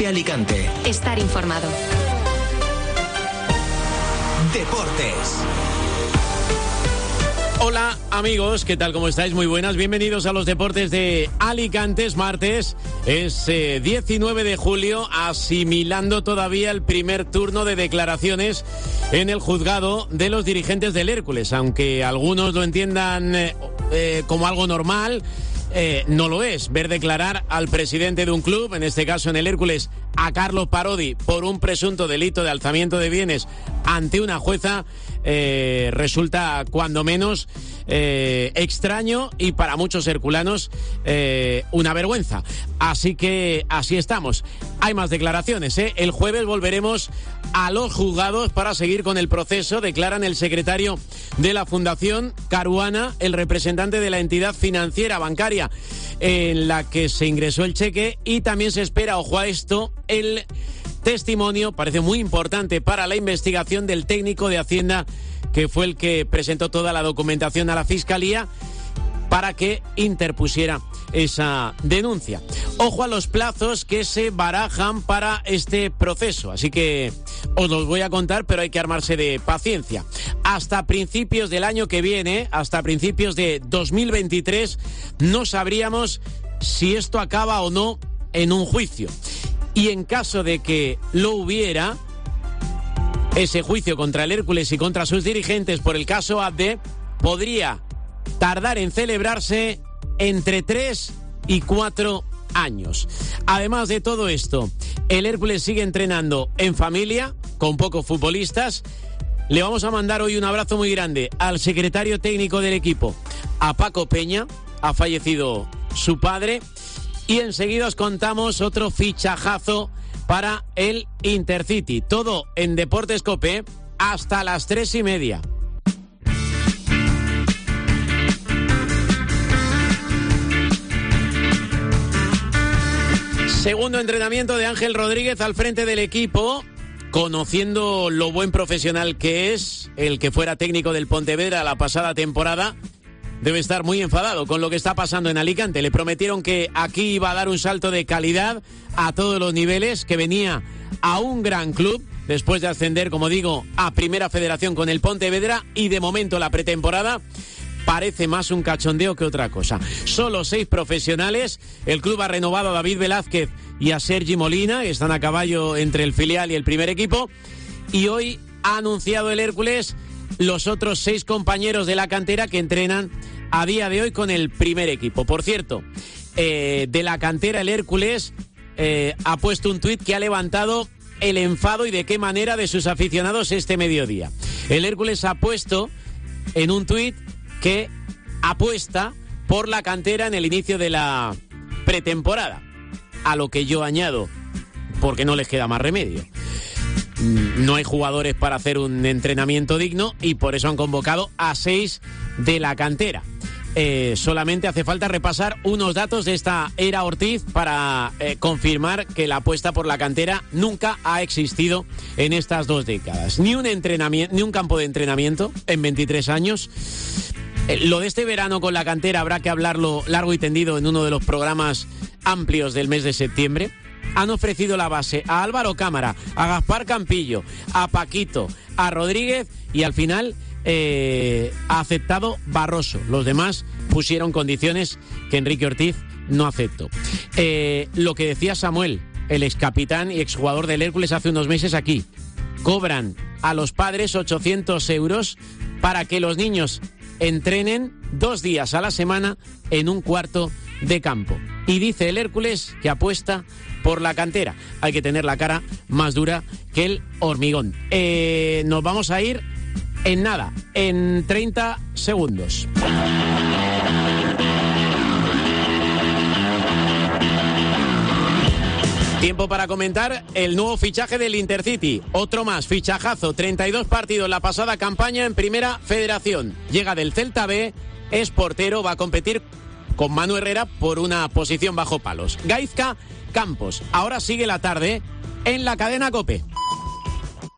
COPE Alicante. Estar informado. Deportes. Hola amigos, ¿qué tal? ¿Cómo estáis? Muy buenas, bienvenidos a los deportes de Alicante. Es martes, es 19 de julio, asimilando todavía el primer turno de declaraciones en el juzgado de los dirigentes del Hércules. Aunque algunos lo entiendan como algo normal, no lo es. Ver declarar al presidente de un club, en este caso en el Hércules, a Carlos Parodi, por un presunto delito de alzamiento de bienes ante una jueza, resulta cuando menos extraño y para muchos herculanos una vergüenza. Así que así estamos. Hay más declaraciones, ¿eh? El jueves volveremos a los juzgados para seguir con el proceso. Declaran el secretario de la Fundación Caruana, el representante de la entidad financiera bancaria en la que se ingresó el cheque, y también se espera, ojo a esto, el testimonio, parece muy importante para la investigación, del técnico de Hacienda, que fue el que presentó toda la documentación a la Fiscalía para que interpusiera esa denuncia. Ojo a los plazos que se barajan para este proceso, así que os los voy a contar, pero hay que armarse de paciencia. Hasta principios del año que viene, hasta principios de 2023, no sabríamos si esto acaba o no en un juicio. Y en caso de que lo hubiera, ese juicio contra el Hércules y contra sus dirigentes por el caso Abde podría tardar en celebrarse entre 3 y 4 años. Además de todo esto, el Hércules sigue entrenando en familia, con pocos futbolistas. Le vamos a mandar hoy un abrazo muy grande al secretario técnico del equipo, a Paco Peña. Ha fallecido su padre. Y enseguida os contamos otro fichajazo para el Intercity. Todo en Deportes COPE hasta las 3:30. Segundo entrenamiento de Ángel Rodríguez al frente del equipo, conociendo lo buen profesional que es. El que fuera técnico del Pontevedra la pasada temporada debe estar muy enfadado con lo que está pasando en Alicante. Le prometieron que aquí iba a dar un salto de calidad a todos los niveles, que venía a un gran club después de ascender, como digo, a Primera Federación con el Pontevedra, y de momento la pretemporada parece más un cachondeo que otra cosa. Solo 6 profesionales. El club ha renovado a David Velázquez y a Sergi Molina, que están a caballo entre el filial y el primer equipo. Y hoy ha anunciado el Hércules los otros 6 compañeros de la cantera que entrenan a día de hoy con el primer equipo. Por cierto, de la cantera, el Hércules ha puesto un tuit que ha levantado el enfado, y de qué manera, de sus aficionados este mediodía. El Hércules ha puesto en un tuit que apuesta por la cantera en el inicio de la pretemporada, a lo que yo añado, porque no les queda más remedio. No hay jugadores para hacer un entrenamiento digno y por eso han convocado a 6 de la cantera. Solamente hace falta repasar unos datos de esta era Ortiz para confirmar que la apuesta por la cantera nunca ha existido en estas 2 décadas. Ni un entrenamiento, ni un campo de entrenamiento en 23 años. Lo de este verano con la cantera habrá que hablarlo largo y tendido en uno de los programas amplios del mes de septiembre. Han ofrecido la base a Álvaro Cámara, a Gaspar Campillo, a Paquito, a Rodríguez, y al final ha aceptado Barroso. Los demás pusieron condiciones que Enrique Ortiz no aceptó. Lo que decía Samuel, el excapitán y exjugador del Hércules hace unos meses aquí. Cobran a los padres 800 euros para que los niños entrenen 2 días a la semana en un cuarto de campo. Y dice el Hércules que apuesta por la cantera. Hay que tener la cara más dura que el hormigón. Nos vamos a ir en nada, en 30 segundos. Tiempo para comentar el nuevo fichaje del Intercity. Otro más, fichajazo, 32 partidos la pasada campaña en Primera Federación. Llega del Celta B, es portero, va a competir con Manu Herrera por una posición bajo palos. Gaizka Campos. Ahora sigue la tarde en la cadena COPE.